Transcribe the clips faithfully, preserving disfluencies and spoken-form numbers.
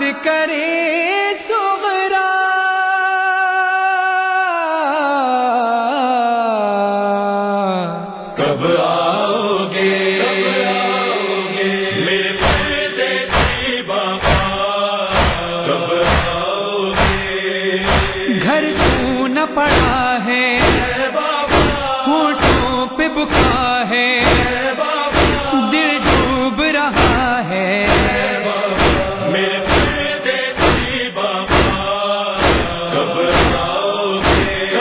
کرے صغرا، کب آؤ گے میرے پردیسی بابا، کب آؤ گے؟ گھر کیوں نہ پڑا ہے ہونٹوں پہ بکا ہے، دل ڈوب رہا ہے، میرے پردیسی بابا، کب آؤ گے؟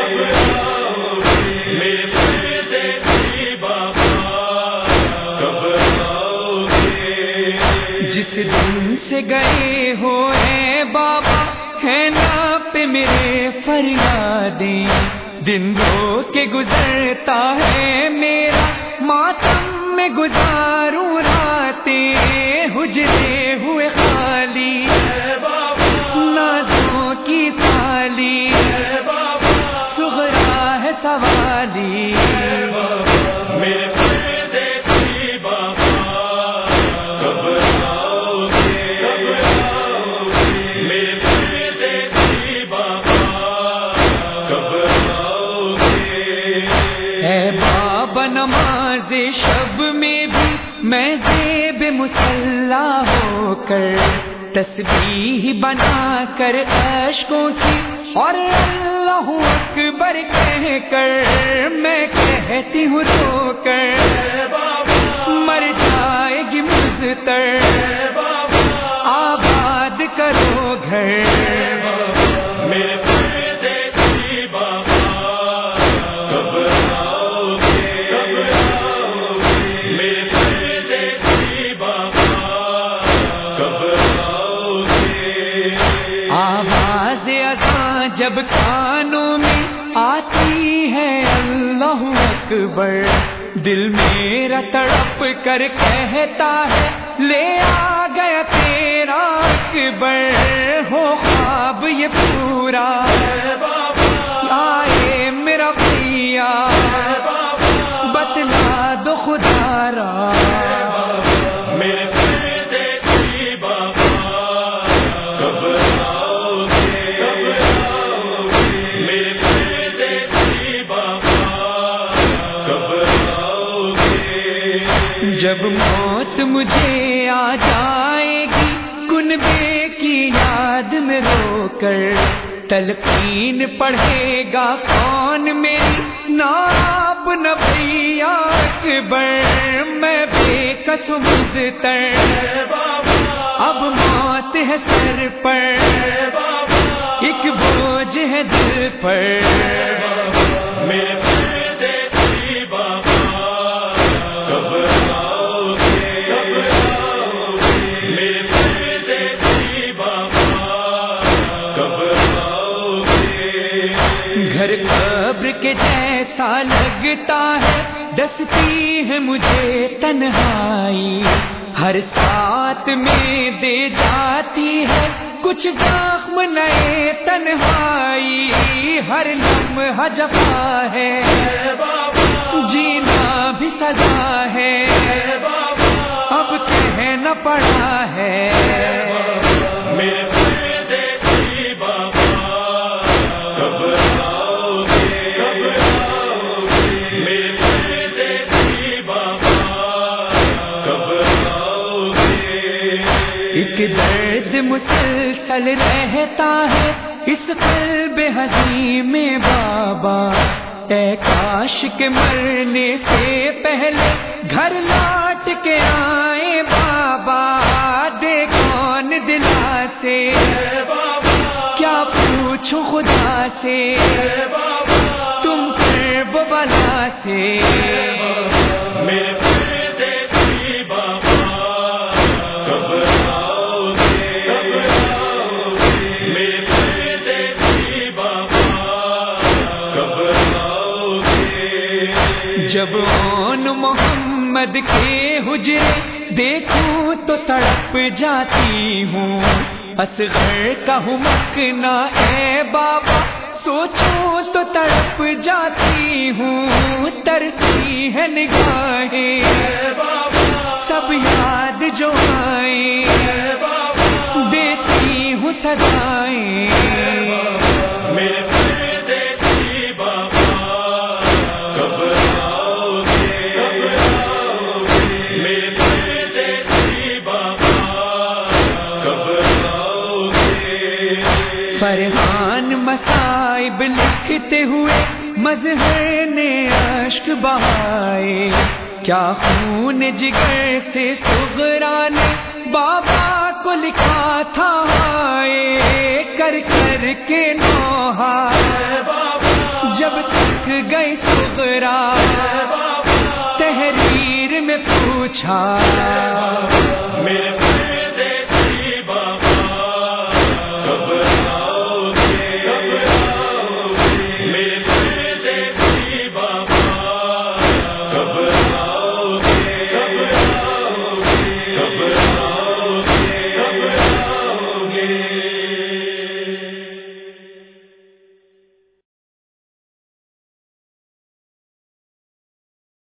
میرے پردیسی بابا، کب آؤ گے؟ جس دن سے گئے ہو اے بابا ہے نا پہ میرے فریادیں، دن رو کے گزرتا ہے میرا ماتم میں گزاروں راتیں، حجرے ہوئے خالی نازوں کی تھالی، صغرا ہے سوالی، میرے پردیسی بابا، کب آؤ گے؟ میرے پردیسی بابا، کب آؤ گے؟ اے بابا نماز شب میں بھی میں زیب مسلح ہو کر تسبیح بنا کر اشکوں کی اور اللہ اکبر کہہ کر میں کہتی ہوں رو کر مر جائے گی مزتر، آباد کرو گھر، میرے پردیسی بابا، کب آؤ گے؟ میرے پردیسی بابا، کب آؤ گے؟ آواز اذان جب کانوں میں آتی ہے اللہ اکبر، دل میرا تڑپ کر کہتا ہے لے آ گیا تیرا اکبر، ہو خواب یہ پورا آئے میرا پیا، بتلا دو خدا را، میرے پردیسی بابا، کب آؤ گے؟ میرے پردیسی بابا، کب آؤ گے؟ جب موت مجھے آ جائے گی کنبے کی یاد میں رو کر، تلقین پڑھے گا کون میری ناب نبی اکبر، میں بے کس مزتر، اب موت ہے سر پر، ایک بوجھ ہے دل پر، میرے پردیسی بابا، کب آؤ گے؟ میرے پردیسی بابا، کب آؤ گے؟ گھر قبر کے جیسا لگتا ہے، دستی ہے مجھے تنہائی، ہر ساتھ میں دے جاتی ہے کچھ زخم نئے تنہائی، ہر لمحہ جفا ہے جینا بھی سزا ہے، اب کہنا پڑا ہے، میرے پردیسی بابا، کب آؤ گے؟ میرے پردیسی بابا، کب آؤ گے؟ ایک درد مسلسل رہتا ہے اس قلب حزین میں بابا، اے کاش کے مرنے سے پہلے گھر لوٹ کے آئے بابا، دے کون دلا سے کیا پوچھو خدا سے، تم پھر وہ بلا سے، میرے پردیسی بابا، کب آؤ گے؟ میرے پردیسی بابا، کب آؤ گے؟ جب آن محمد کے حجرے دیکھوں تو تڑپ جاتی ہوں، اصغر کا ہوں مکنا اے بابا، سوچوں تو تڑپ جاتی ہوں، ترسی ہے نگاہیں سب یاد جو آئیں، دیتی فرحان مصائب لکھتے ہوئے مظہر نے اشک بہائے، کیا خون جگر سے صغرا نے بابا کو لکھا تھا ہائے، کر کر کے نوحہ جب تک گئی صغرا تحریر میں پوچھا